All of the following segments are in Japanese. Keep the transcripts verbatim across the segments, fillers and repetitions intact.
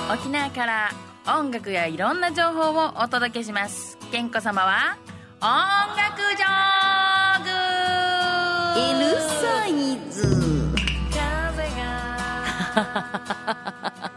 沖縄から音楽やいろんな情報をお届けします。ケンコ様は音楽ジョーグ L サイズ風が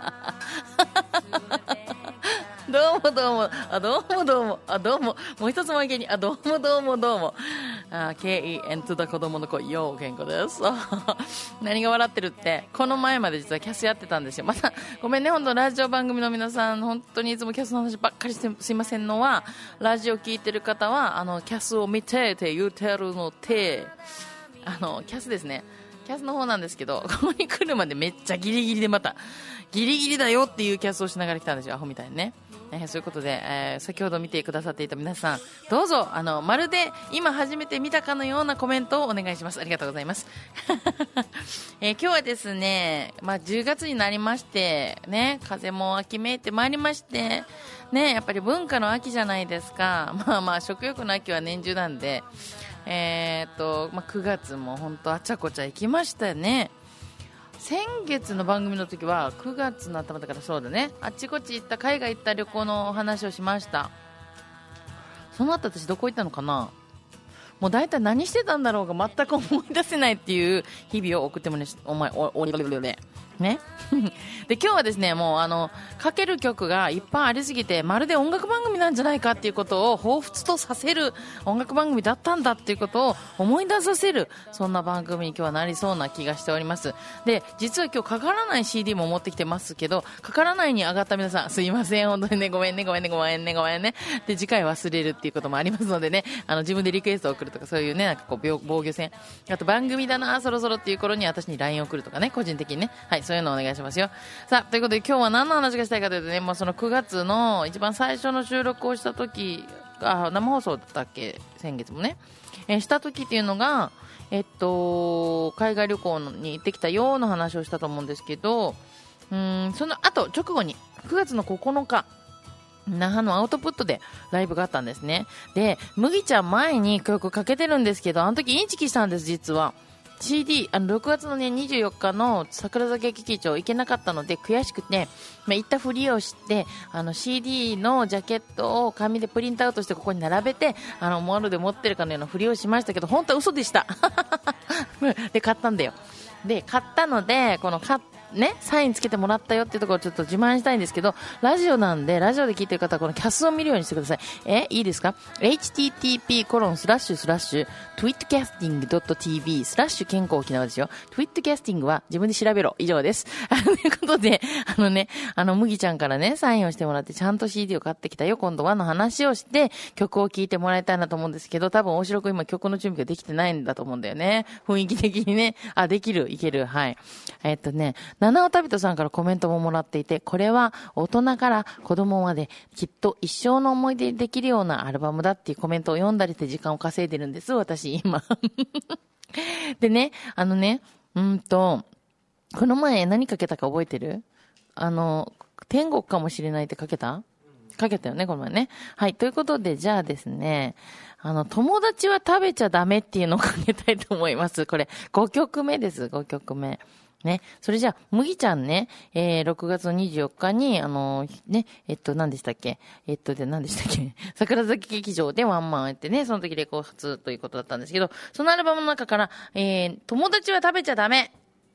どうもどうもあどうもどうもあどうももう一つもいけにあどうもどうもどうもあ ケーイーエヌ とだ子供の子ようけんこです何が笑ってるって、この前まで実はキャスやってたんですよ。またごめんね、本当ラジオ番組の皆さん本当にいつもキャスの話ばっかりしてすいませんのは、ラジオ聞いてる方はあのキャスを見てって言うてるので、あのキャスですね、キャスの方なんですけど、ここに来るまでめっちゃギリギリで、またギリギリだよっていうキャスをしながら来たんですよ、アホみたいにね。えー、そういうことで、えー、先ほど見てくださっていた皆さん、どうぞあのまるで今初めて見たかのようなコメントをお願いします。ありがとうございます、えー、今日はですね、まあ、じゅうがつになりましてね、風も秋めいてまいりましてね、やっぱり文化の秋じゃないですか。まあまあ食欲の秋は年中なんで、えーっとまあ、くがつも本当あちゃこちゃ行きましたよね。先月の番組の時はくがつの頭だから、そうだね、あっちこっち行った、海外行った旅行のお話をしました。その後私どこ行ったのかな、もう大体何してたんだろうが全く思い出せないっていう日々を送ってもね、お前おおねで今日はですね、もうあのかける曲がいっぱいありすぎて、まるで音楽番組なんじゃないかっていうことを彷彿とさせる音楽番組だったんだっていうことを思い出させる、そんな番組に今日はなりそうな気がしております。で実は今日かからない シーディー も持ってきてますけど、かからないに上がった皆さんすいません、本当にね、ごめんねごめんねごめんねごめんねで次回忘れるっていうこともありますのでね、あの自分でリクエストを送るとか、そういうね、なんかこう防御戦、あと番組だなそろそろっていう頃に私に ライン 送るとかね、個人的にね、はい、そういうのをお願いしますよ。さあということで今日は何の話がしたいかというとね、もうそのくがつの一番最初の収録をした時、あ生放送だったっけ、先月もね、えー、した時っていうのが、えっと海外旅行に行ってきたような話をしたと思うんですけど、うーんその後直後にくがつのここのか、那覇のアウトプットでライブがあったんですね。で麦ちゃん前に曲かけてるんですけど、あの時インチキしたんです。実はシーディー、あのろくがつの、ね、にじゅうよっかの桜坂劇場行けなかったので悔しくて、まあ、行ったふりをしてあの シーディー のジャケットを紙でプリントアウトしてここに並べて、あのモールで持ってるかのようなふりをしましたけど、本当は嘘でしたで買ったんだよ。で買ったのでこの買っね、サインつけてもらったよっていうところをちょっと自慢したいんですけど、ラジオなんでラジオで聞いてる方はこのキャスを見るようにしてください。えいいですか？ エイチティーティーピーコロンスラッシュスラッシュトゥイットキャスティングドットティービースラッシュ健康沖縄ですよ。トゥイットキャスティングは自分で調べろ、以上です。ということで、あのね、あの麦ちゃんからねサインをしてもらって、ちゃんと シーディー を買ってきたよ今度はの話をして曲を聴いてもらいたいなと思うんですけど、多分大城くん今曲の準備ができてないんだと思うんだよね、雰囲気的にね。あ、できる、いける、はい。えっとね、七尾旅人さんからコメントももらっていて、これは大人から子供まできっと一生の思い出にできるようなアルバムだっていうコメントを読んだりして時間を稼いでるんです私今でね、あのね、うんとこの前何かけたか覚えてる？あの天国かもしれないってかけた？かけたよねこの前ね。はい、ということでじゃあですね、あの友達は食べちゃダメっていうのをかけたいと思います。これごきょくめです。ごきょくめね、それじゃあ、麦ちゃんね、えー、ろくがつのにじゅうよっかに、あのー、ね、えっと、何でしたっけえっと、で、何でしたっけ桜崎劇場でワンマンやってね、その時レコー発ということだったんですけど、そのアルバムの中から、えー、友達は食べちゃダメ。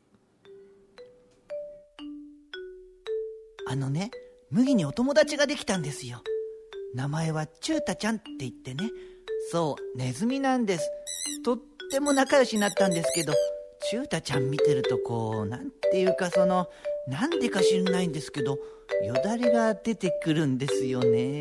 あのね、麦にお友達ができたんですよ。名前はチュータちゃんって言ってね、そう、ネズミなんです。とっても仲良しになったんですけど、チュータちゃん見てるとこうなんていうか、そのなんでか知らないんですけどよだれが出てくるんですよね。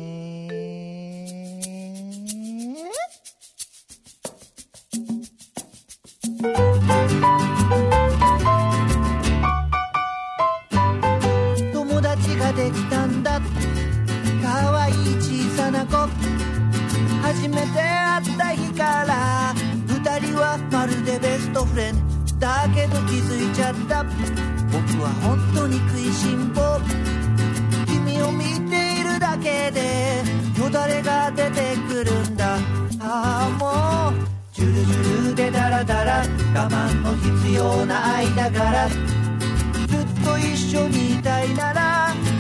友達ができたんだ、かわいい小さな子、初めて会った日から二人はまるでベストフレンドだけど気づいちゃった。僕は本当に食いしん坊、君を見ているだけでよだれが出てくるんだ。ああもうジュルジュルでダラダラ、我慢の必要な愛だから、ずっと一緒にいたいなら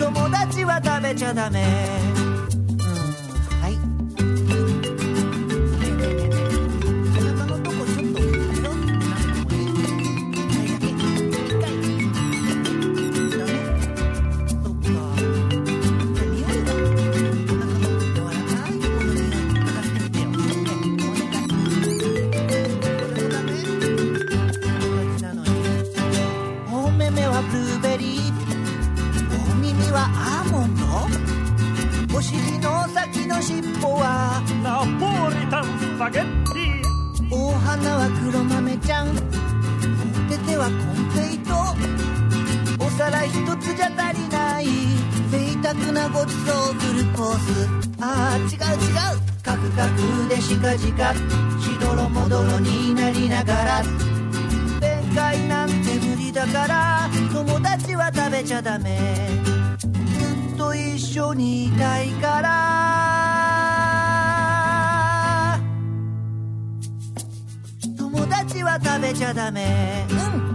べちゃダメ。うんはい。ねえねえねえねえ、お腹のとこちょっとペロって舐めてもいい？一回だけ。一回。ダメ？そっか。じゃあ匂いはお腹の柔らかいこの匂い嗅がしてみてよ。ねお願い。これもダメ？友達なのに。お目目はブルーベリー、お耳はアーモンド、お尻の先の尻尾はナポリタンスパゲッティ、 お花は黒豆ちゃん、お手手はコンフェイト、お皿一つじゃ足りない贅沢なごちそうフルコース。あー違う違う、カクカクでシカジカ、しどろもどろになりながら、弁解なんて無理だから友達は食べちゃダメ。ずっと一緒にいたいから友達は食べちゃダメ。うん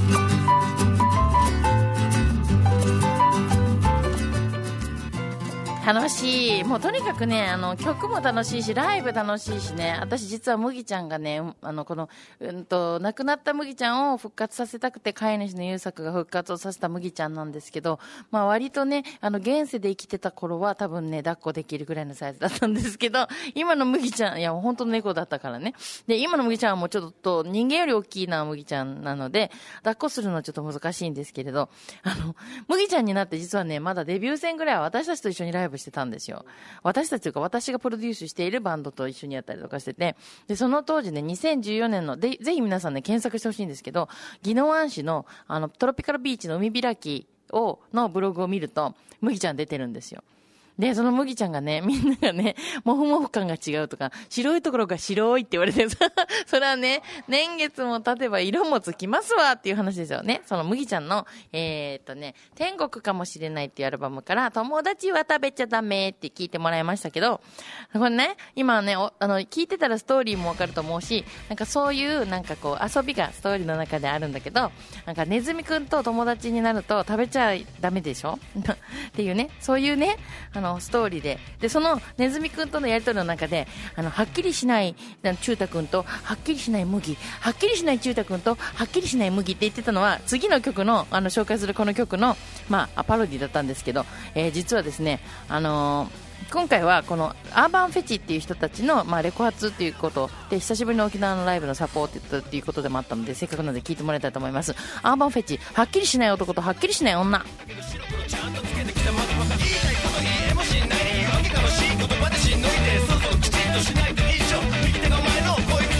楽しい。もうとにかくね、あの曲も楽しいしライブ楽しいしね。私実は麦ちゃんがね、あのこの、うんと、亡くなった麦ちゃんを復活させたくて飼い主の優作が復活をさせた麦ちゃんなんですけど、まあ割とね、あの現世で生きてた頃は多分ね抱っこできるぐらいのサイズだったんですけど、今の麦ちゃん、いや本当の猫だったからね。で今の麦ちゃんはもうちょっと人間より大きいな麦ちゃんなので抱っこするのはちょっと難しいんですけれど、あの麦ちゃんになって実はねまだデビュー戦ぐらいは私たちと一緒にライブしてたんですよ。私たちというか私がプロデュースしているバンドと一緒にやったりとかしてて、でその当時ねにせんじゅうよねんのでぜひ皆さんね検索してほしいんですけど、宜野湾市のあのトロピカルビーチの海開きをのブログを見ると麦ちゃん出てるんですよ。で、その麦ちゃんがね、みんながね、もふもふ感が違うとか、白いところが白いって言われてる。それはね、年月も経てば色もつきますわっていう話ですよね。その麦ちゃんの、えー、っとね、天国かもしれないっていうアルバムから、友達は食べちゃダメって聞いてもらいましたけど、これね、今ね、おあの、聞いてたらストーリーもわかると思うし、なんかそういう、なんかこう、遊びがストーリーの中であるんだけど、なんかネズミくんと友達になると食べちゃダメでしょっていうね、そういうね、あの、ストーリーで、でそのネズミくんとのやり取りの中で、あのはっきりしないチュータくんとはっきりしない麦、はっきりしないチュータくんとはっきりしない麦って言ってたのは次の曲のあの紹介するこの曲のまあパロディだったんですけど、えー、実はですね、あのー、今回はこのアーバンフェチっていう人たちの、まあ、レコ発っていうことで久しぶりの沖縄のライブのサポートっていうことでもあったので、せっかくなので聞いてもらいたいと思います。アーバンフェチ、はっきりしない男とはっきりしない女。言葉でしんどいで、そろそろきちんとしないと一緒、右手がお前の恋人。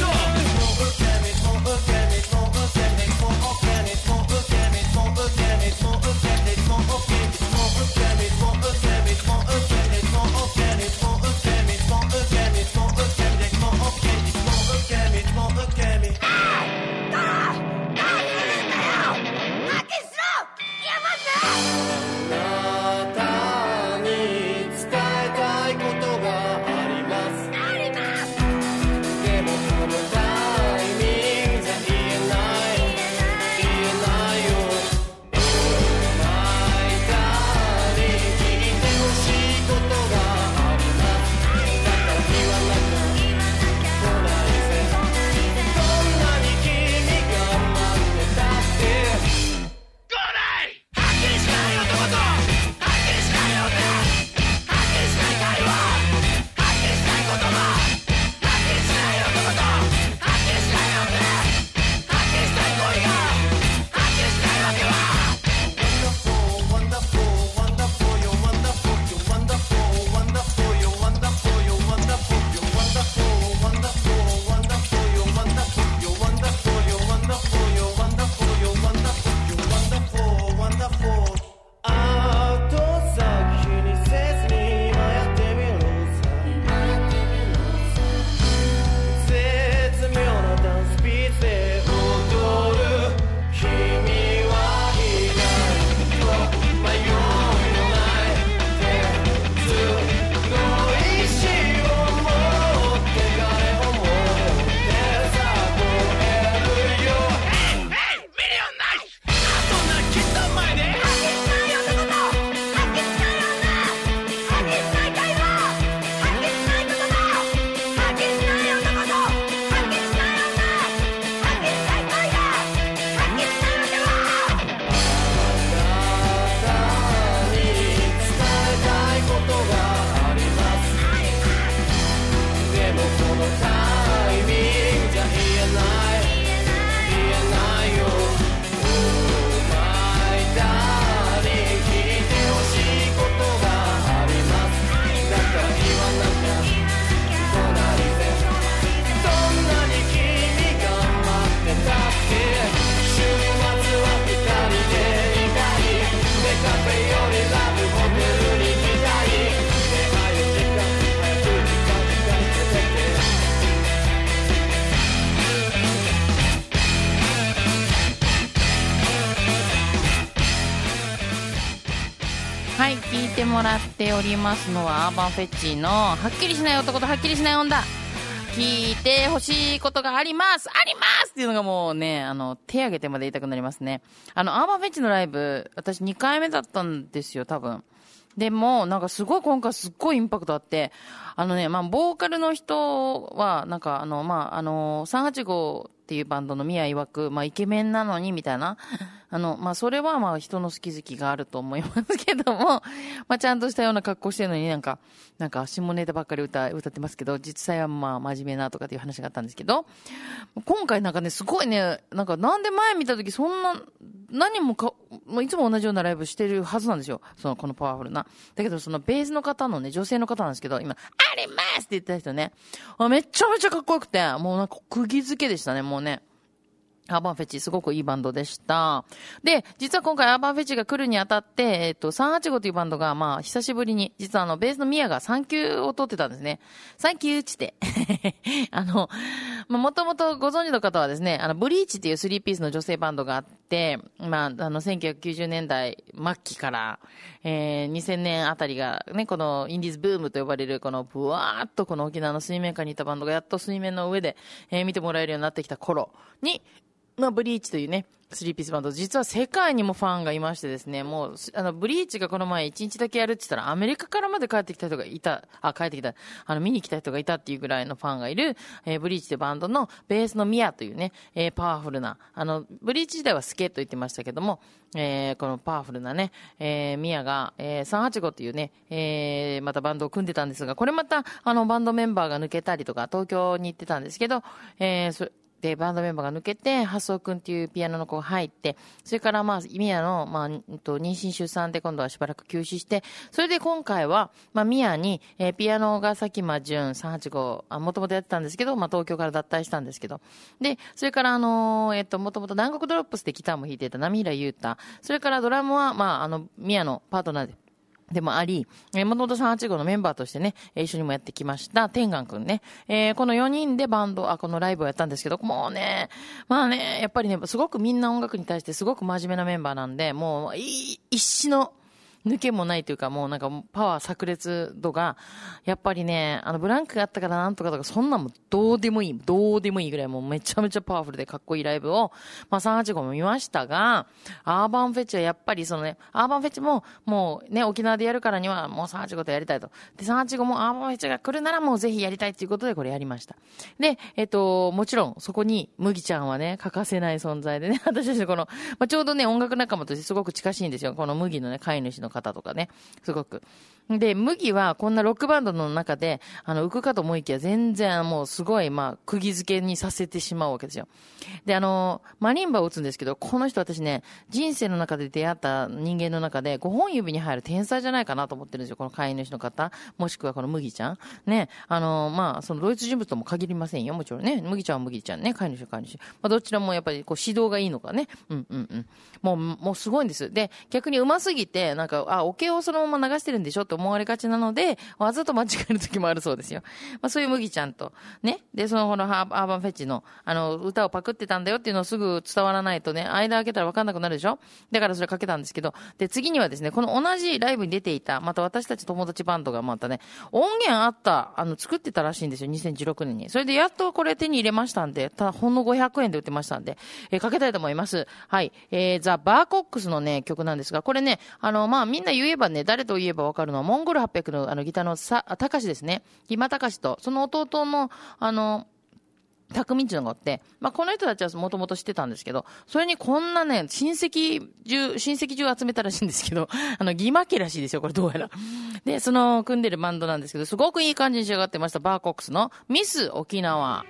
はい、聞いてもらっておりますのはアーバンフェッチのはっきりしない男とはっきりしない女。聞いてほしいことがありますありますっていうのがもうね、あの、手挙げてまで言いたくなりますね。あの、アーバンフェッチのライブ、私にかいめだったんですよ、多分。でも、なんかすごい今回すっごいインパクトあって、あのね、まあ、ボーカルの人は、なんかあの、まあ、あの、さんはちごっていうバンドの宮曰く、まあ、イケメンなのに、みたいな。あの、まあ、それはまあ、人の好き好きがあると思いますけども、まあ、ちゃんとしたような格好してるのになんか、なんか、下ネタばっかり歌、歌ってますけど、実際はまあ、真面目なとかっていう話があったんですけど、今回なんかね、すごいね、なんか、なんで前見たときそんな、何もか、いつも同じようなライブしてるはずなんですよ。その、このパワフルな。だけど、そのベースの方のね、女性の方なんですけど、今、ありますって言った人ね、あめちゃめちゃかっこよくて、もうなんか、釘付けでしたね、もうね。アーバンフェチ、すごくいいバンドでした。で、実は今回アーバンフェチが来るにあたって、えっと、さんはちごというバンドが、まあ、久しぶりに、実はあの、ベースのミヤが産休を取ってたんですね。産休って。あの、まあ、もともとご存知の方はですね、あの、ブリーチっていうスリーピースの女性バンドがあって、まあ、あの、せんきゅうひゃくきゅうじゅうねんだい末期から、えー、にせんねんあたりがね、このインディーズブームと呼ばれる、この、ブワーっとこの沖縄の水面下にいたバンドがやっと水面の上で、えー、見てもらえるようになってきた頃に、まあ、ブリーチというね、スリーピースバンド、実は世界にもファンがいましてですね、もう、あの、ブリーチがこの前いちにちだけやるって言ったら、アメリカからまで帰ってきた人がいた、あ、帰ってきた、あの、見に来た人がいたっていうぐらいのファンがいる、えー、ブリーチというバンドのベースのミヤというね、えー、パワフルな、あの、ブリーチ時代はスケと言ってましたけども、えー、このパワフルなね、えー、ミヤが、えー、さんはちごというね、えー、またバンドを組んでたんですが、これまた、あの、バンドメンバーが抜けたりとか、東京に行ってたんですけど、えー、それ、で、バンドメンバーが抜けて、ハソくんっていうピアノの子が入って、それからまあ、ミヤの、まあ、えっと、妊娠出産で今度はしばらく休止して、それで今回は、まあ、ミヤに、えー、ピアノがさきまじゅんさんはちご、あ、もともとやってたんですけど、まあ、東京から脱退したんですけど、で、それからあのー、えっと、もともと南国ドロップスでギターも弾いてた波平優太、それからドラムは、まあ、あの、ミヤのパートナーで、でもあり、えー、もともとさんはちごのメンバーとしてね、えー、一緒にもやってきました、天眼くんね。えー、このよにんでバンド、あ、このライブをやったんですけど、もうね、まあね、やっぱりね、すごくみんな音楽に対してすごく真面目なメンバーなんで、もう、いい、一種の、抜けもないというか、もうなんかパワー炸裂度が、やっぱりね、あのブランクがあったからなんとかとか、そんなんもどうでもいい、どうでもいいぐらいもうめちゃめちゃパワフルでかっこいいライブを、まあさんはちごも見ましたが、アーバンフェチはやっぱりそのね、アーバンフェチももうね、沖縄でやるからにはもうさんはちごとやりたいと。で、さんはちごもアーバンフェチが来るならもうぜひやりたいということでこれやりました。で、えっと、もちろんそこに麦ちゃんはね、欠かせない存在でね、私たちこの、まあちょうどね、音楽仲間としてすごく近しいんですよ。この麦のね、飼い主の方とかね、すごく。で、麦はこんなロックバンドの中で、あの、浮くかと思いきや全然もうすごい、まあ、釘付けにさせてしまうわけですよ。で、あの、マリンバを打つんですけど、この人私ね、人生の中で出会った人間の中でごほん指に入る天才じゃないかなと思ってるんですよ。この飼い主の方、もしくはこの麦ちゃん。ね、あの、まあ、その同一人物とも限りませんよ。もちろんね、麦ちゃんは麦ちゃんね、飼い主は飼い主。まあ、どちらもやっぱりこう指導がいいのかね。うんうんうん。もう、もうすごいんです。で、逆に上手すぎて、なんか、あ、オケをそのまま流してるんでしょって思われがちなので、わざと間違える時もあるそうですよ。まあそういう麦ちゃんと、ね。で、そのこのアーバンフェッチの、あの、歌をパクってたんだよっていうのをすぐ伝わらないとね、間開けたら分かんなくなるでしょ。だからそれかけたんですけど、で、次にはですね、この同じライブに出ていた、また私たち友達バンドがまたね、音源あった、あの、作ってたらしいんですよ、にせんじゅうろくねんに。それでやっとこれ手に入れましたんで、ただほんのごひゃくえんで売ってましたんで、えー、かけたいと思います。はい。えー、ザ・バーコックスのね、曲なんですが、これね、あの、まあみんな言えばね、誰と言えば分かるのは、モンゴルはっぴゃくのあのギターのさ、たかしですね。ギマたかしと、その弟の、あの、たくみんちゅうのがおって、まあ、この人たちはもともと知ってたんですけど、それにこんなね、親戚中、親戚中集めたらしいんですけど、あの、ギマ家らしいですよ、これどうやら。で、その、組んでるバンドなんですけど、すごくいい感じに仕上がってました、バーコックスのミス沖縄。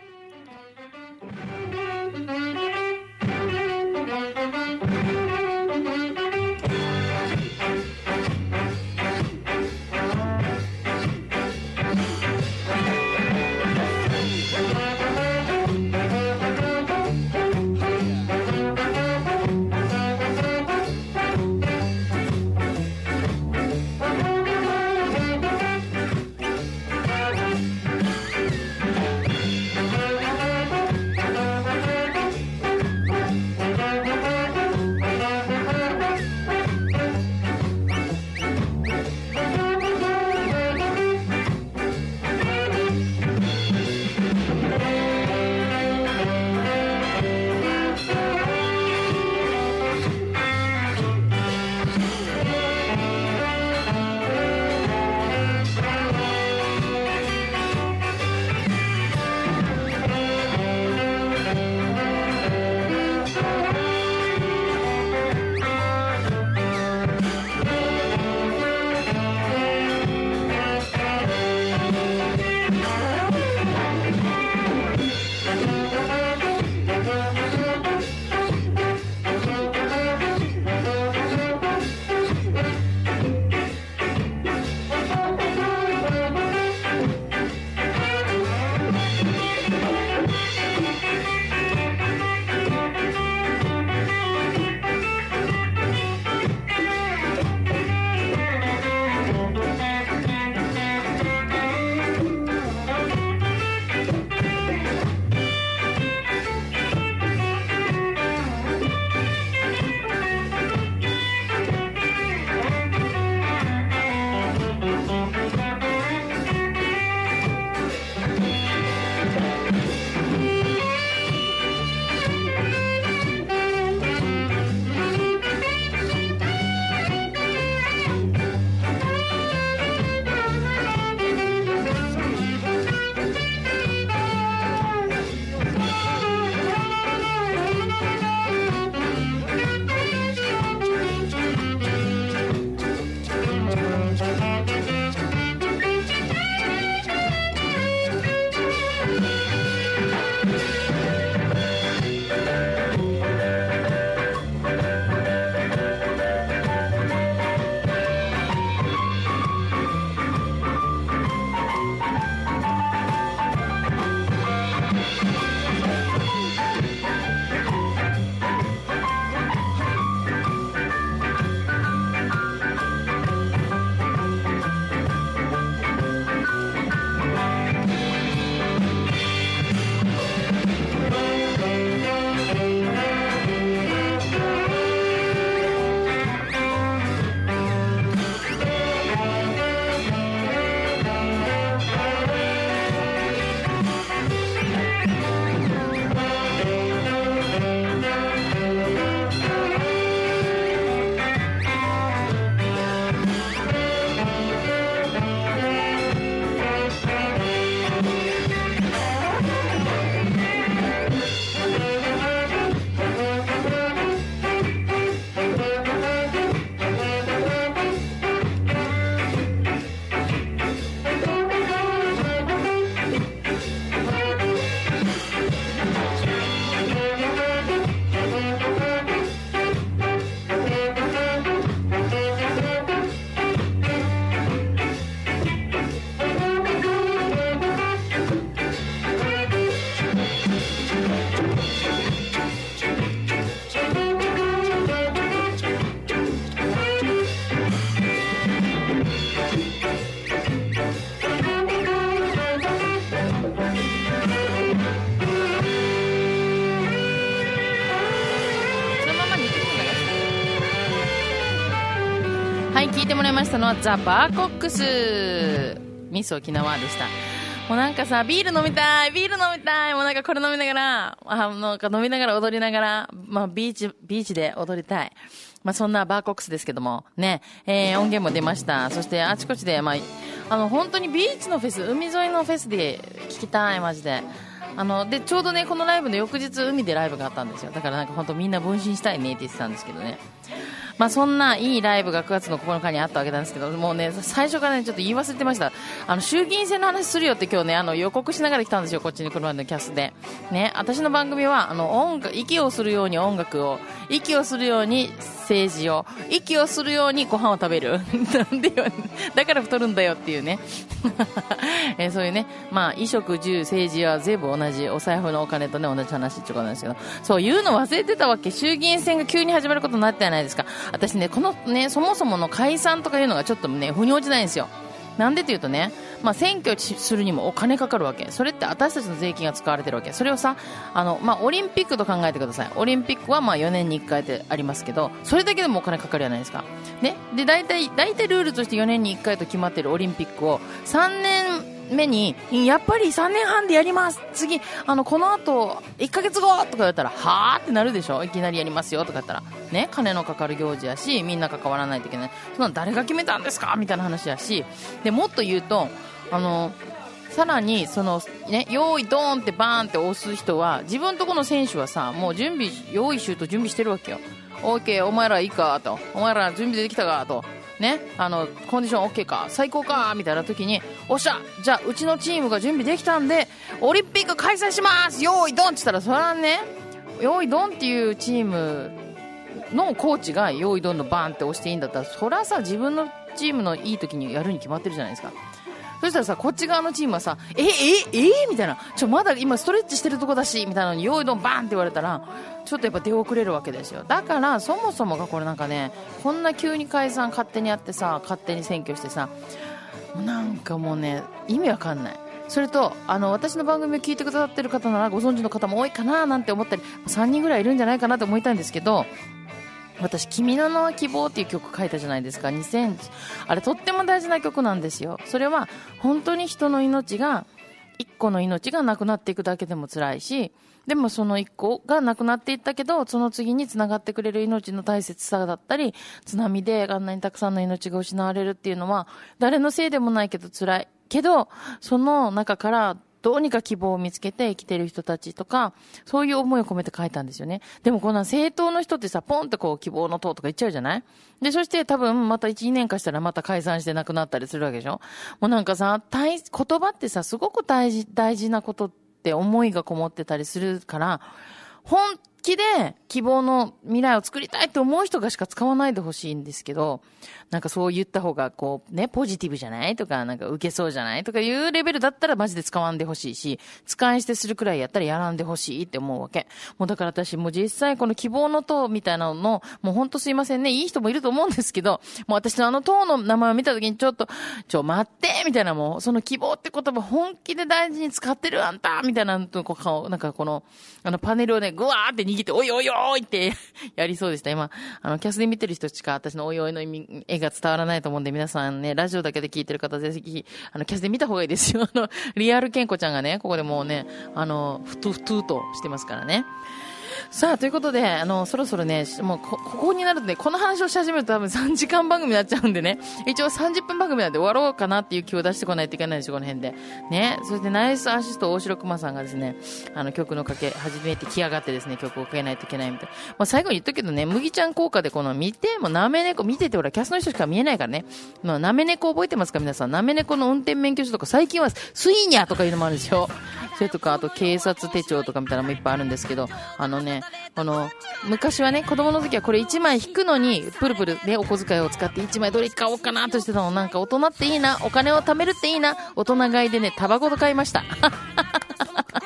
はい、聞いてもらいましたのはザ・バーコックスミス沖縄でした。もうなんかさ、ビール飲みたいビール飲みたいもうなんかこれ飲みながら、あなんか飲みながら踊りながら、まあビーチビーチで踊りたい。まあそんなバーコックスですけどもね、えー、音源も出ました。そしてあちこちでまああの本当にビーチのフェス、海沿いのフェスで聞きたいマジで。あのでちょうどねこのライブの翌日海でライブがあったんですよ。だからなんか本当みんな分身したいねって言ってたんですけどね。まあそんないいライブがくがつのここのかにあったわけなんですけど、もうね最初からねちょっと言い忘れてました。あの衆議院選の話するよって今日ねあの予告しながら来たんですよ、こっちに車のキャスでね。私の番組はあの音楽、息をするように音楽を、息をするように政治を、息をするようにご飯を食べるなんでよ、だから太るんだよっていうねえー、そういうね、まあ衣食住政治は全部同じ、お財布のお金とね同じ話ってことなんですけど、そういうの忘れてたわけ。衆議院選が急に始まることになったじゃないですか。私ねこのねそもそもの解散とかいうのがちょっとね腑に落ちないんですよ。なんでというとね、まあ、選挙するにもお金かかるわけ。それって私たちの税金が使われてるわけ。それをさあの、まあ、オリンピックと考えてください。オリンピックはまあよねんにいっかいでありますけど、それだけでもお金かかるじゃないですか、ね、で大体大体ルールとしてよねんにいっかいと決まっているオリンピックをさんねんめにやっぱりさんねんはんでやります、次あのこの後いっかげつごとか言ったらはーってなるでしょ。いきなりやりますよとか言ったらね、金のかかる行事やし、みんな関わらないといけない。そんなの誰が決めたんですかみたいな話やし、でもっと言うとあのさらにそのね、用意ドーンってバーンって押す人は自分とこの選手はさもう準備用意周到準備してるわけよ。オーケーお前らいいかと、お前ら準備できたかとね、あのコンディション OK か最高かみたいな時に、おっしゃじゃあうちのチームが準備できたんでオリンピック開催します用意ドンって言ったら、それはね用意ドンっていうチームのコーチが用意ドンのバーンって押していいんだったら、それはさ自分のチームのいい時にやるに決まってるじゃないですか。そしたらさこっち側のチームはさええええみたいな、ちょまだ今ストレッチしてるとこだしみたいなのに用意ドンバーンって言われたらちょっとやっぱ出遅れるわけですよ。だからそもそもがこれなんかね、こんな急に解散勝手にやってさ勝手に選挙してさ、なんかもうね意味わかんない。それとあの私の番組を聞いてくださってる方ならご存知の方も多いかななんて思ったり、さんにんぐらいいるんじゃないかなと思いたいんですけど、私君の名は希望っていう曲書いたじゃないですか。にせんあれとっても大事な曲なんですよ。それは本当に人の命がいっこの命がなくなっていくだけでも辛いし、でもそのいっこがなくなっていったけどその次につながってくれる命の大切さだったり、津波であんなにたくさんの命が失われるっていうのは誰のせいでもないけど辛いけど、その中からどうにか希望を見つけて生きてる人たちとか、そういう思いを込めて書いたんですよね。でもこの政党の人ってさ、ポンとこう希望の党とか言っちゃうじゃない？で、そして多分またいち、にねんかしたらまた解散してなくなったりするわけでしょ。もうなんかさ、大言葉ってさ、すごく大事、大事なことって思いがこもってたりするから、本気で希望の未来を作りたいと思う人がしか使わないでほしいんですけど、なんかそう言った方がこうね、ポジティブじゃないとか、なんか受けそうじゃないとかいうレベルだったらマジで使わんでほしいし、使い捨てするくらいやったらやらんでほしいって思うわけ。もうだから私もう実際この希望の党みたいなのの、もうほんとすいませんね、いい人もいると思うんですけど、もう私のあの党の名前を見た時にちょっと、ちょ待ってみたいな、もうその希望って言葉本気で大事に使ってるあんたみたいなのとこう、なんかこの、あのパネルをね、ぐわーって握って、おいおいおいってやりそうでした。今、あの、キャスで見てる人しか私のおいおいの意味、絵が伝わらないと思うんで、皆さんね、ラジオだけで聞いてる方、ぜひ、あの、キャスで見た方がいいですよ。あの、リアルケンコちゃんがね、ここでもうね、あの、ふとふととしてますからね。さあ、ということで、あの、そろそろね、もうこ、ここになるとね、この話をし始めると多分さんじかん番組になっちゃうんでね、一応さんじゅっぷん番組なんで終わろうかなっていう気を出してこないといけないでしょ、この辺で。ね、そしてナイスアシスト大城熊さんがですね、あの、曲のかけ、初めて来やがってですね、曲をかけないといけないみたいな。まあ、最後に言っとくけどね、麦ちゃん効果でこの見て、もうなめ猫、見ててほら、キャスの人しか見えないからね。まあ、なめ猫覚えてますか皆さん。なめ猫の運転免許証とか、最近はスイーニャとかいうのもあるんですよ。それとか、あと警察手帳とかみたいなのもいっぱいあるんですけど、あのね、この、昔はね、子供の時はこれいちまい引くのに、プルプルでお小遣いを使っていちまいどれ買おうかなとしてたの。なんか大人っていいな、お金を貯めるっていいな、大人買いでね、タバコと買いました。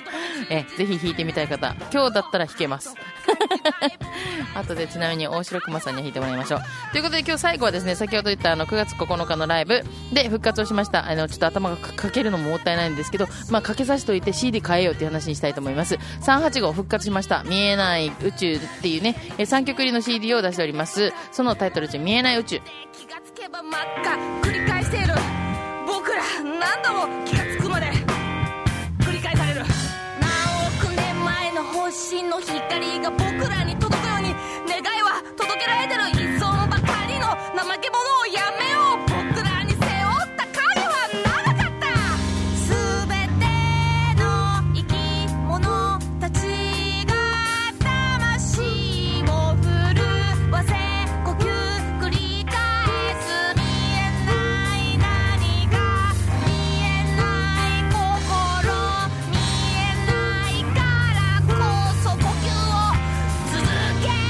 えぜひ弾いてみたい方、今日だったら弾けます後でちなみに大城熊さんに弾いてもらいましょう。ということで今日最後はですね、先ほど言ったあのくがつここのかのライブで復活をしました。あのちょっと頭がかけるのももったいないんですけど、まあ、かけさせておいて シーディー 変えようっていう話にしたいと思います。さんはちご復活しました。見えない宇宙っていうねさんきょく入りの シーディー を出しております。そのタイトル中、見えない宇宙。 気がつけば真っ赤繰り返している、僕ら何度も気がつくまで繰り返される。何億年前の星の光が僕らに届くように願いは届けられてる。一層ばかりの怠け者をやめよう。僕らに背負った影は長かった。全ての生き物たちが魂を震わせ呼吸繰り返す。見えない何が見えない心、見えないからこそ呼吸を続ける。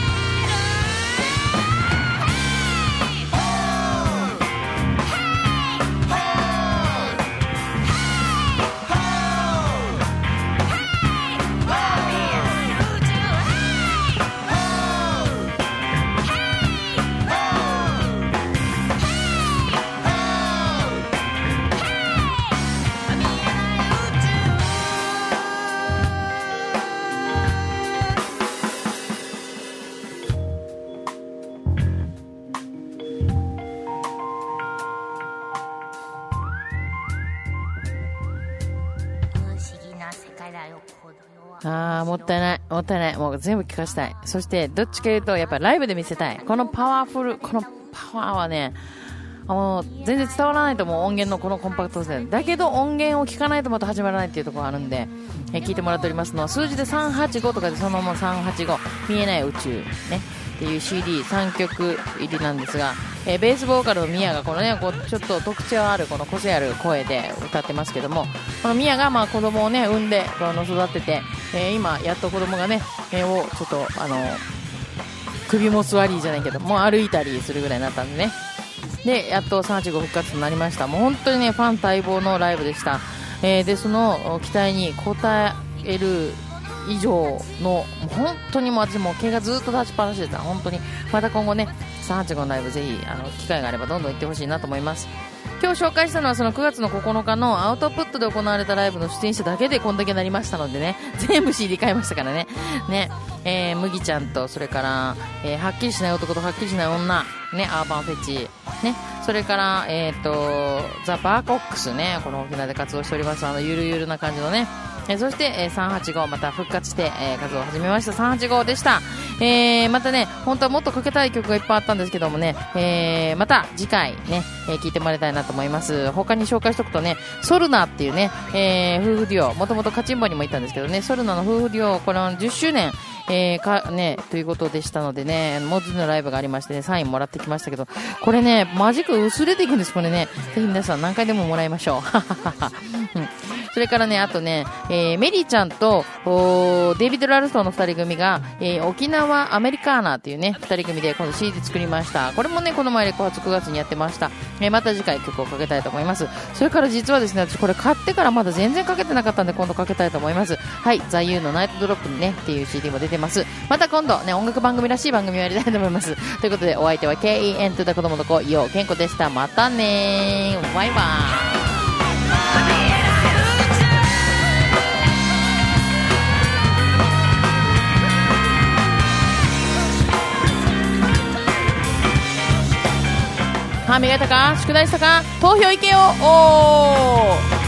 あーもったいないもったいない、もう全部聞かせたい。そしてどっちか言うとやっぱライブで見せたい。このパワフル、このパワーはね、もう全然伝わらないと思う、音源のこのコンパクトさだけど音源を聞かないとまた始まらないっていうところがあるんで、え聞いてもらっておりますのは数字でさんはちごとかでそのままさんはちご見えない宇宙ねっていう シーディーさん 曲入りなんですが、えー、ベースボーカルのミヤがこのねこうちょっと特徴あるこの個性ある声で歌ってますけども、このミヤがまあ子供をね産んでこの育てて、えー、今やっと子供がね、えー、をちょっとあの首も座りじゃないけどもう歩いたりするぐらいになったんでね、でやっとさんはちご復活となりました。もう本当にねファン待望のライブでした。えー、でその期待に応える以上の本当にもう私も毛がずっと立ちっぱなしでした。本当にまた今後ねさんはちごのライブぜひあの機会があればどんどん行ってほしいなと思います。今日紹介したのはそのくがつのここのかのアウトプットで行われたライブの出演者だけでこんだけなりましたのでね、全部 シーディー 買いましたからね。ね、えー、麦ちゃんとそれから、えー、はっきりしない男とはっきりしない女ね、アーバンフェチね、それからえっ、ー、とザ・バーコックスね、この沖縄で活動しておりますあのゆるゆるな感じのね、えー、そして、えー、さんはちごまた復活して、えー、活動を始めました。さんはちごでした。えー、またね本当はもっとかけたい曲がいっぱいあったんですけどもね、えー、また次回ね、えー、聞いてもらいたいなと思います。他に紹介しておくとね、ソルナっていうね、えー、夫婦デュオ、もともとカチンバにもいたんですけどね、ソルナの夫婦デュオ、これはじゅっしゅうねんえー、かねということでしたのでね、モズのライブがありましてね、サインもらってきましたけど、これねマジック薄れていくんです。これねぜひ皆さん何回でももらいましょう、うん、それからねあとね、えー、メリーちゃんとデイビッド・ラルソーのふたり組が、えー、沖縄アメリカーナっていうねふたり組で今度 シーディー 作りました。これもねこの前レコ発くがつにやってました。えー、また次回曲をかけたいと思います。それから実はですね私これ買ってからまだ全然かけてなかったんで今度かけたいと思います。はい、ザ・ユーのナイトドロップねっていう シーディー も出てます。また今度ね音楽番組らしい番組をやりたいと思います。ということでお相手は ケーイーエヌ とだ子供の子ようけんこでした。またねー、バイバーイ。歯磨いたか、宿題したか、投票行けよ。おー